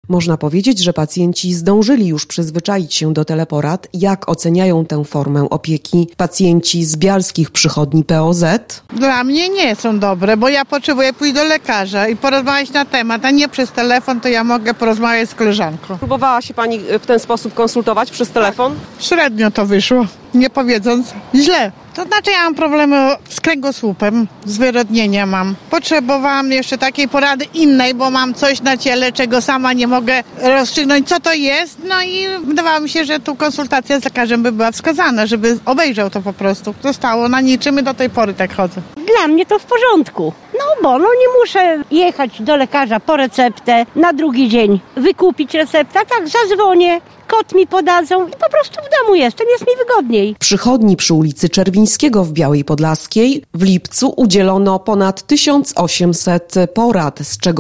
Można powiedzieć, że pacjenci zdążyli już przyzwyczaić się do teleporad. Jak oceniają tę formę opieki pacjenci z bialskich przychodni POZ? Dla mnie nie są dobre, bo ja potrzebuję pójść do lekarza i porozmawiać na temat, a nie przez telefon, to ja mogę porozmawiać z koleżanką. Próbowała się pani w ten sposób konsultować przez telefon? Średnio to wyszło, nie powiedząc źle. To znaczy ja mam problemy z kręgosłupem, zwyrodnienia mam. Potrzebowałam jeszcze takiej porady innej, bo mam coś na ciele, czego sama nie mogę rozstrzygnąć, co to jest. No i wydawało mi się, że tu konsultacja z lekarzem by była wskazana, żeby obejrzał to po prostu. Zostało na niczym i do tej pory tak chodzę. Dla mnie to w porządku. No nie muszę jechać do lekarza po receptę, na drugi dzień wykupić receptę, tak zadzwonię, kod mi podadzą i po prostu w domu jestem, jest mi wygodniej. W przychodni przy ulicy Czerwińskiego w Białej Podlaskiej w lipcu udzielono ponad 1800 porad, z czego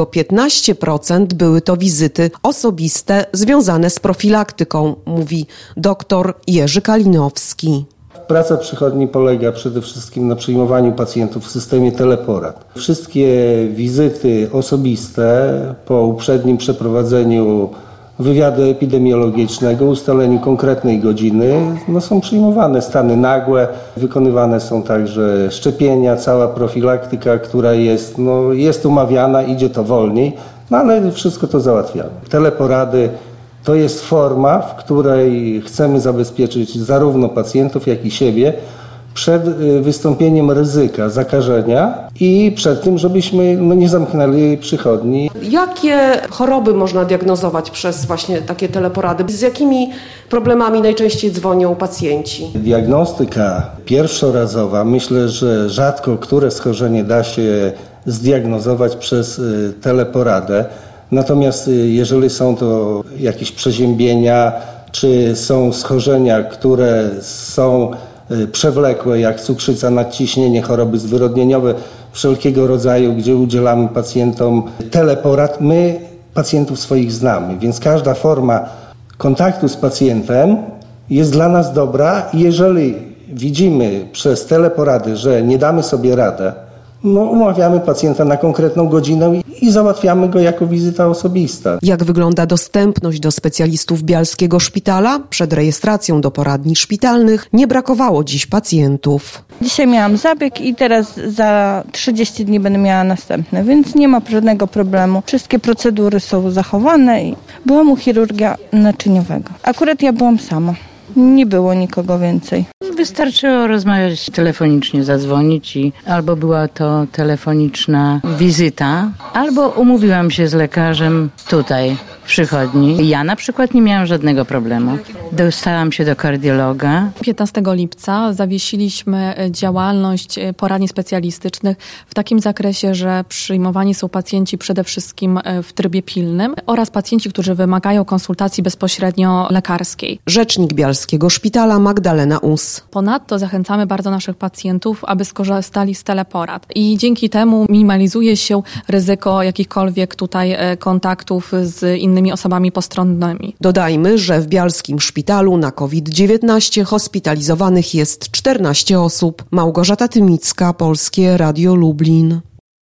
15% były to wizyty osobiste związane z profilaktyką, mówi dr Jerzy Kalinowski. Praca przychodni polega przede wszystkim na przyjmowaniu pacjentów w systemie teleporad. Wszystkie wizyty osobiste po uprzednim przeprowadzeniu wywiadu epidemiologicznego, ustaleniu konkretnej godziny, są przyjmowane stany nagłe, wykonywane są także szczepienia, cała profilaktyka, która jest umawiana, idzie to wolniej, ale wszystko to załatwiamy. Teleporady to jest forma, w której chcemy zabezpieczyć zarówno pacjentów, jak i siebie przed wystąpieniem ryzyka zakażenia i przed tym, żebyśmy nie zamknęli przychodni. Jakie choroby można diagnozować przez właśnie takie teleporady? Z jakimi problemami najczęściej dzwonią pacjenci? Diagnostyka pierwszorazowa, myślę, że rzadko które schorzenie da się zdiagnozować przez teleporadę. Natomiast jeżeli są to jakieś przeziębienia, czy są schorzenia, które są przewlekłe, jak cukrzyca, nadciśnienie, choroby zwyrodnieniowe, wszelkiego rodzaju, gdzie udzielamy pacjentom teleporad, my pacjentów swoich znamy, więc każda forma kontaktu z pacjentem jest dla nas dobra. Jeżeli widzimy przez teleporady, że nie damy sobie radę, umawiamy pacjenta na konkretną godzinę i załatwiamy go jako wizyta osobista. Jak wygląda dostępność do specjalistów Bialskiego Szpitala? Przed rejestracją do poradni szpitalnych nie brakowało dziś pacjentów. Dzisiaj miałam zabieg i teraz za 30 dni będę miała następny, więc nie ma żadnego problemu. Wszystkie procedury są zachowane i byłam u chirurga naczyniowego. Akurat ja byłam sama. Nie było nikogo więcej. Wystarczyło rozmawiać telefonicznie, zadzwonić i albo była to telefoniczna wizyta, albo umówiłam się z lekarzem tutaj w przychodni. Ja na przykład nie miałam żadnego problemu. Dostałam się do kardiologa. 15 lipca zawiesiliśmy działalność poradni specjalistycznych w takim zakresie, że przyjmowani są pacjenci przede wszystkim w trybie pilnym oraz pacjenci, którzy wymagają konsultacji bezpośrednio lekarskiej. Rzecznik Bialskiego Szpitala Magdalena Us. Ponadto zachęcamy bardzo naszych pacjentów, aby skorzystali z teleporad i dzięki temu minimalizuje się ryzyko jakichkolwiek tutaj kontaktów z innymi osobami postronnymi. Dodajmy, że w Bialskim Szpitalu na COVID-19 hospitalizowanych jest 14 osób. Małgorzata Tymicka, Polskie Radio Lublin.